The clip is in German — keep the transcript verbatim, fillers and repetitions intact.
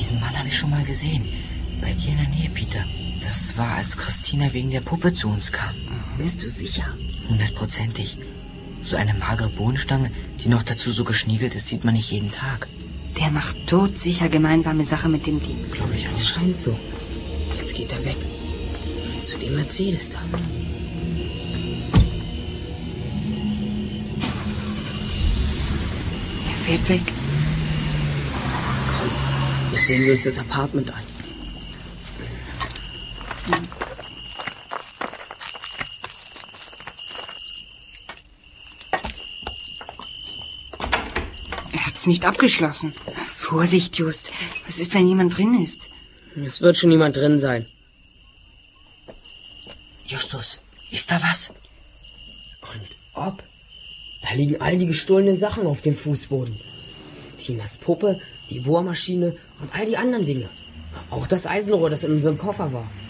Diesen Mann habe ich schon mal gesehen. Bei dir in der Nähe, Peter. Das war, als Christina wegen der Puppe zu uns kam. Bist du sicher? Hundertprozentig. So eine magere Bohnenstange, die noch dazu so geschniegelt ist, sieht man nicht jeden Tag. Der macht todsicher gemeinsame Sache mit dem Dieb. Glaube ich auch. Es scheint so. Jetzt geht er weg. Zu dem Mercedes da. Er fährt weg. Komm, jetzt sehen wir uns das Apartment an. Er hat's nicht abgeschlossen. Vorsicht, Just. Was ist, wenn jemand drin ist? Es wird schon jemand drin sein. Justus, ist da was? Und ob? Da liegen all die gestohlenen Sachen auf dem Fußboden. Tinas Puppe, die Bohrmaschine und all die anderen Dinge. Auch das Eisenrohr, das in unserem Koffer war.